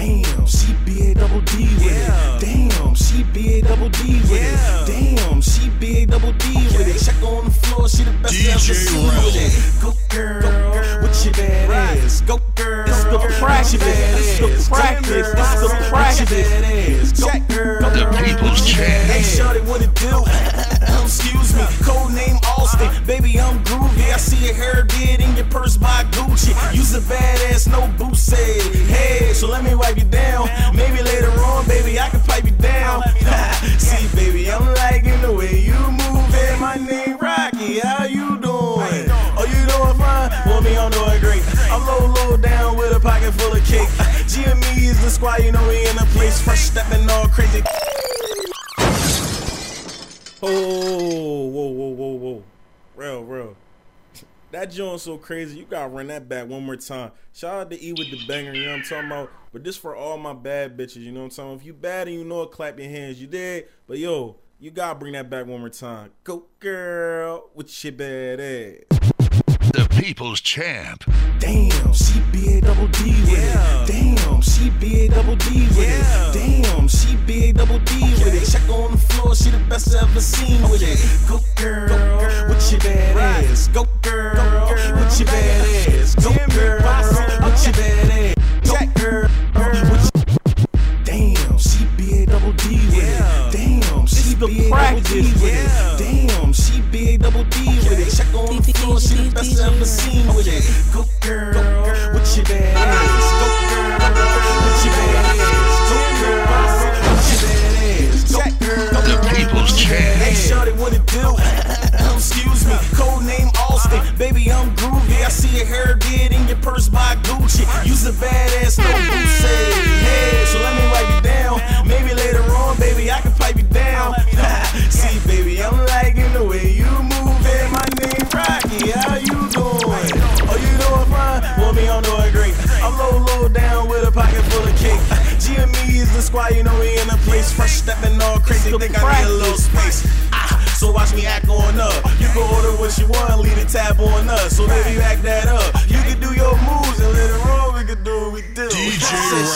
Damn, she B-A-double-D with it. Damn, she B-A-double-D with it. Damn, she B-A-double-D with it. Check on the floor, she the best I ever seen with it. Go girl, with your bad ass. Go girl, it's the practice. It's the practice. It's the practice. Go girl, The People's Champ. Hey shorty, what it do? Excuse me, code name Austin. Baby, I'm groovy. I see your hair did in your purse by Gucci. You's a badass, no boots. Hey, so let me wipe you down. Maybe later on, baby, I can pipe you down. See, baby, I'm liking the way you move. Hey, my name Rocky. How you doing? Oh, you doing fine? Well, me, I'm doing great. I'm low down with a pocket full of cake. GME is the squad, you know we in the place. Fresh stepping all crazy. Oh, whoa. Real. That joint's so crazy, you gotta run that back one more time. Shout out to E with the banger, you know what I'm talking about? But this for all my bad bitches, you know what I'm talking about? If you bad and you know it, clap your hands, you did. But yo, you gotta bring that back one more time. Go girl, with your bad ass. The People's Champ. Damn, she B-A-double-D with it. Damn, she B-A-double-D with it. Damn, she B-A-double-D with it. Check on the floor, she the best I ever seen with it. Go girl, with your bad ass. Go girl, with your bad ass. Go girl, with your bad ass. Go girl, damn, she B-A-double-D with it. Damn, she B-A-double-D with it. Damn, she B-A-double-D with it. Check on the floor, she the best I ever seen with it. Go girl, with your bad ass. Go girl, with your bad ass. Go girl, with your bad ass. Go girl, The People's Champ. Hey shorty, what it do? Excuse me, code name Austin. Baby, I'm groovy. I see your hair did in your purse by Gucci. You's a badass, no boots. Hey, so let me wipe you down. Maybe later on, baby, I can pipe you down. See, baby, I'm liking the way you move. Hey, my name Rocky. How you doing? Oh, you doing fine? Well, me, I'm doing great. I'm low down with a pocket full of cake. GME is the squad, you know we in the place. Fresh stepping all crazy, think I need a little space. So watch me act on up. You can order what you want, leave the tab on us. So baby, you act that up. You can do your moves and later on we can do what we do. DJ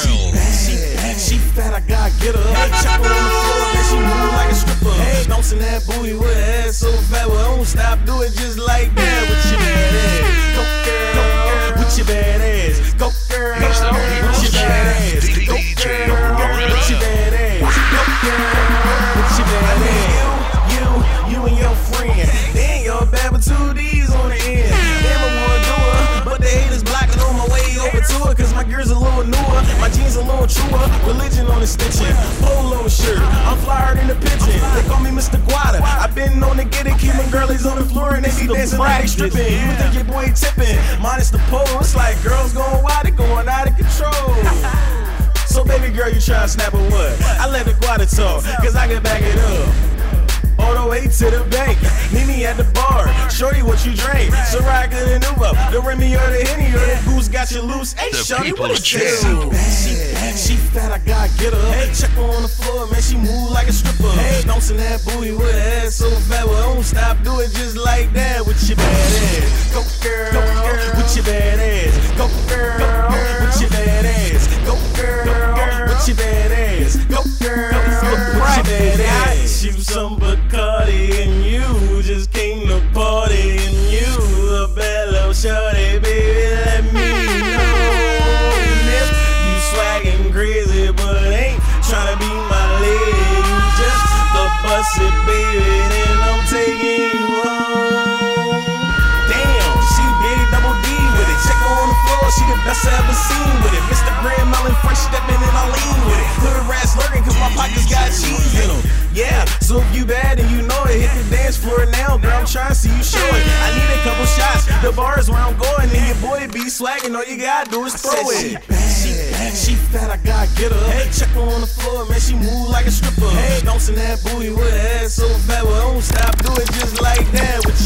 She fat, I gotta get her. Check her on the floor, man, she move like a stripper. Bouncing that booty with her ass so fat, well, don't stop, do it just like that with your bad ass. Go girl, with your bad ass. Go girl, with your bad ass. Go girl, with your bad ass. Go girl, with your bad ass. You and your friend, they ain't your bad with two D's on the end. Damn, I wanna do it, but the haters blocking on my way over to it. Cause my gear's a little newer, my jeans a little truer. Religion on the stitching, polo shirt, I'm flyer than the pigeon. They call me Mr. Guada, I been known to get it. Keeping girlies on the floor and they be dancing like they stripping. You think your boy tipping, minus the pole. It's like girls going wild, they going out of control. So baby girl, you try to snap a what? I let the Guada talk, cause I can back it up. All the way to the bank, meet me at the bar. Shorty, what you drink? Ciroc and an Uber, the Remy or the Henny or the Goose got you loose. Hey, shorty, what it do? She fat, I gotta get her. Check her on the floor, man, she move like a stripper. Bouncing that booty with her ass so fat, well, don't stop, do it just like that with your bad ass. Go girl, with your bad ass. Go girl, with your bad ass. Go girl, with your bad ass. Go girl, with your bad ass. You some Bacardi and you just came to party and you a bad little shorty, baby, let me know. If you swaggin' crazy but ain't tryna be my lady, you just the busted baby, then I'm taking you home. Damn, she B-A-double-D with it. Check her on the floor, she the best I ever seen with it. Mr. Grand Melon, fresh stepping and I lean with it. Put her ass lurking cause my pockets got cheese in them. Yeah, so if you bad and you know it, hit the dance floor now, girl, I'm trying to see you show it. I need a couple shots, the bar is where I'm going, and your boy be swagging, all you gotta do is throw it. She fat, I gotta get her. Check her on the floor, man, she move like a stripper. Bouncing that booty with her ass so fat, well, don't stop, do it just like that with